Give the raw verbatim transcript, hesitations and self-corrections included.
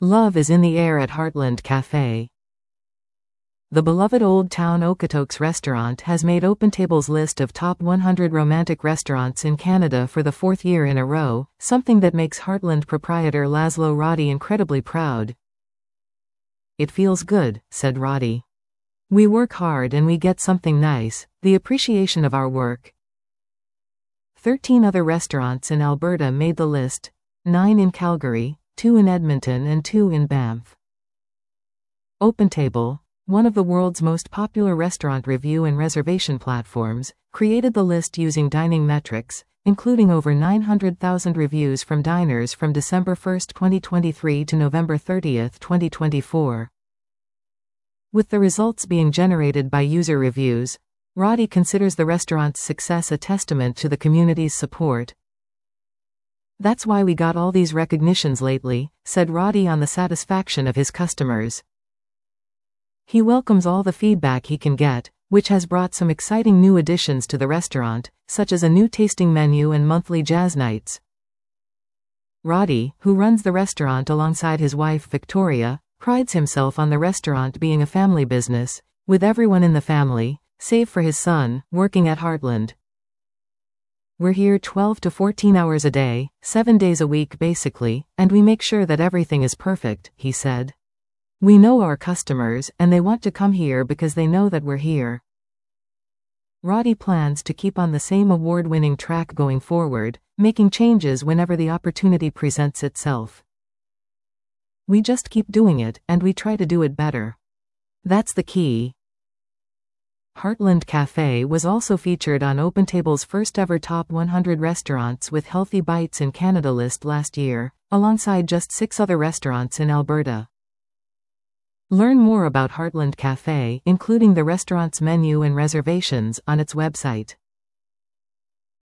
Love is in the air at Heartland Cafe. The beloved Old Town Okotoks restaurant has made OpenTable's list of top one hundred romantic restaurants in Canada for the fourth year in a row, something that makes Heartland proprietor Laszlo Roddy incredibly proud. "It feels good," said Roddy. "We work hard and we get something nice, the appreciation of our work." Thirteen other restaurants in Alberta made the list, nine in Calgary, two in Edmonton and two in Banff. OpenTable, one of the world's most popular restaurant review and reservation platforms, created the list using dining metrics, including over nine hundred thousand reviews from diners from December first, twenty twenty-three to November thirtieth, twenty twenty-four. With the results being generated by user reviews, Roddy considers the restaurant's success a testament to the community's support. "That's why we got all these recognitions lately," said Roddy on the satisfaction of his customers. He welcomes all the feedback he can get, which has brought some exciting new additions to the restaurant, such as a new tasting menu and monthly jazz nights. Roddy, who runs the restaurant alongside his wife Victoria, prides himself on the restaurant being a family business, with everyone in the family, save for his son, working at Heartland. "We're here twelve to fourteen hours a day, seven days a week basically, and we make sure that everything is perfect," he said. "We know our customers, and they want to come here because they know that we're here." Roddy plans to keep on the same award-winning track going forward, making changes whenever the opportunity presents itself. "We just keep doing it, and we try to do it better. That's the key." Heartland Cafe was also featured on OpenTable's first-ever Top one hundred Restaurants with Healthy Bites in Canada list last year, alongside just six other restaurants in Alberta. Learn more about Heartland Cafe, including the restaurant's menu and reservations, on its website.